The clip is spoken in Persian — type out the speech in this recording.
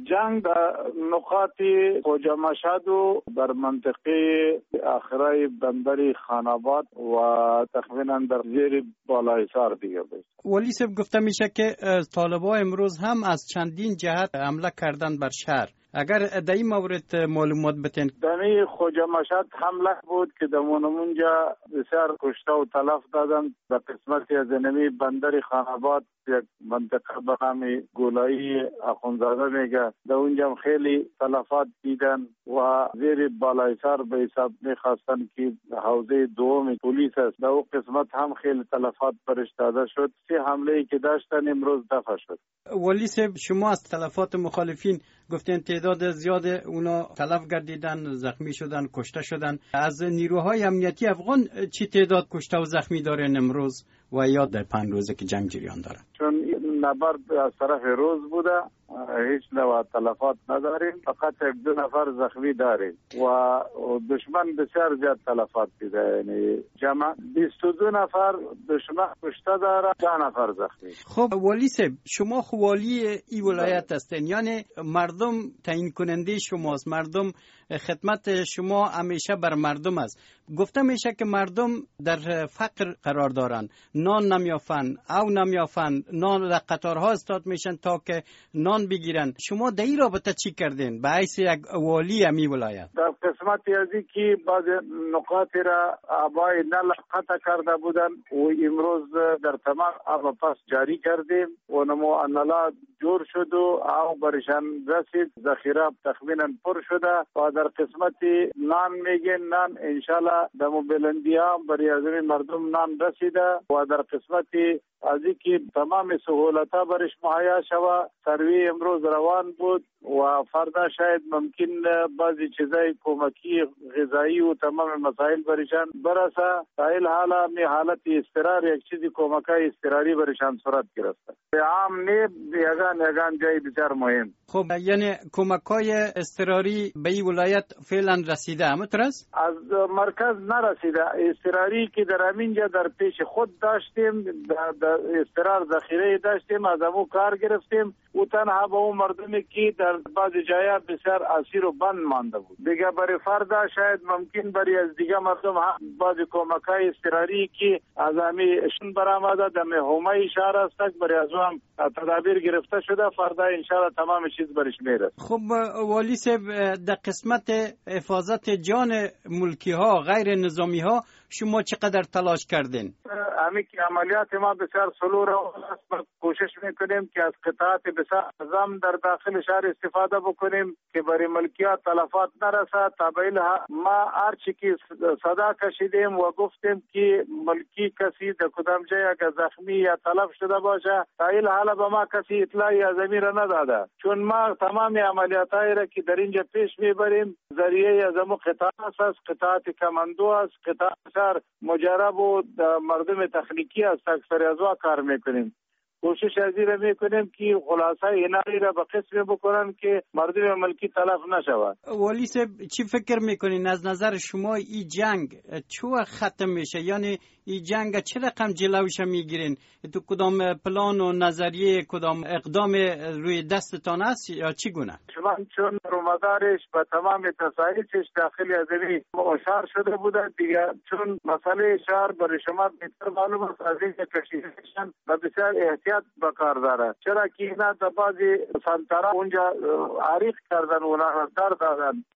جنگ در نقاط خوجا مشهد و در منطقه آخرای بندر خاناباد و تقریبا در زیر بالایسار دیگه بود. ولی صاحب گفته میشه که طالبا امروز هم از چندین جهت حمله کردن بر شهر. اگر در این مورد معلومات بتین. در خوجا مشهد حمله بود که در اونجا بسیار کشته و تلف دادن. در قسمتی از نمی بندر خاناباد یک منطقه به نام گولایی اخوندزاده میگه، در اونجا خیلی تلفات دیدن و زیر بالایسار به حساب میخواستن که حوزه دوم پلیس است، در اون قسمت هم خیلی تلفات برش داده شد. 3 حمله که داشتن امروز دفع شد. ولی صاحب شما از تلفات مخالفین گفتین تعداد زیاد اونا تلف گردیدن، زخمی شدن، کشته شدن. از نیروهای امنیتی افغان چی تعداد کشته و زخمی دارن امروز و یا در 5 روزه که جنگ جریان داره؟ چون نبرد از طرف روز بوده، هیچ نوع تلفات نداریم، فقط 1-2 نفر زخمی داریم و دشمن بسیار زیاد تلفات دیده. یعنی جمع 22 نفر دشمن کشته داره، 10 نفر زخمی. خب ولی صاحب شما خوالی این ولایت هستین، یعنی مردم تعیین کننده شماست، مردم خدمت شما همیشه بر مردم است. گفته میشه که مردم در فقر قرار دارن، نان نمیافن او نمیافن، نان در قطارها استاد میشن تا که نان بگیرن. شما در این رابطه چی کردین به حیث یک والی امی ولایت؟ در قسمت ازی که بعض نقاط را آبای نل قطع کرده بودن و امروز در تمام آب پس جاری کردیم و نمو نلا جور شد و او برشان رسید، ذخیره تقریبا پر شده و در قسمت نان میگن نان انشالله دمو بلندی ها برای ازمی مردم نان رسیده و در قسمت ازی که تمام سهولت ها برش مهیا شوه. سروی امروز روان بود و فردا شاید ممکن بعضی چیزای کمکی غذایی و تمام مسائل برشان برسه. تا این حالت استقرار یک چیزی کمکای استقراری برشان صورت گرفته. عام نه یگان جای بسیار مهم. خب یعنی کمکای استقراری به این ولایت فعلا رسیده همطور است؟ از مرکز نرسیده. استقراری که در همینجا در پیش خود داشتیم، در استقرار ذخیره داشتیم، از همون کار گرفتیم و تنها با اون مردمی که در بعض جایا بسیار اسیر و بند مانده بود. دیگه برای فردا شاید ممکن برای از دیگه مردم هم بعض کمکای استقراری که از همیشون برآمده در حومه شهر است برای از هم تدابیر گرفته شده. فردا انشاءالله تمام چیز برش میرسه. خب والی صاحب در قسمت حفاظت جان ملکی ها غیر نظامی ها شما چقدر تلاش کردین؟ همین که عملیات ما بسیار سلو رو کوشش میکنیم که از قطعات بسیار اعظم در داخل شهر استفاده بکنیم که برای ملکیات تلفات نرسد. طبعا ما هرچی که صدا کشیدیم و گفتیم که ملکی کسی در کدام جای اگر زخمی یا تلف شده باشه تا این حالا به ما کسی اطلاعی از امیر نداده، چون ما تمام عملیاتایی را که در اینجا پیش میبریم ذریعه از امو قطعات است، قطعات کماندو است، قطعات مجرب و مردم تخنیکی است. اکثر از وا کار میکنیم. کوشش از این میکنیم که خلاصه اینایی را به قسم بکنن که مردم ملکی تلف نشود. ولی صاحب چی فکر میکنین از نظر شما این جنگ چو ختم میشه؟ یعنی این جنگ چه رقم جلوش میگیرین؟ تو کدام پلان و نظریه کدام اقدام روی دستتان است یا چی گونه؟ شما چون رومدارش به تمام تصایفش داخلی از این مشار شده بوده دیگه، چون مسئله شهر برای شما بهتر معلوم است از این کشیدشن و بسیار احتیاط بکار داره. چرا که اینا در بعضی سنترها اونجا عریق کردن و در دادن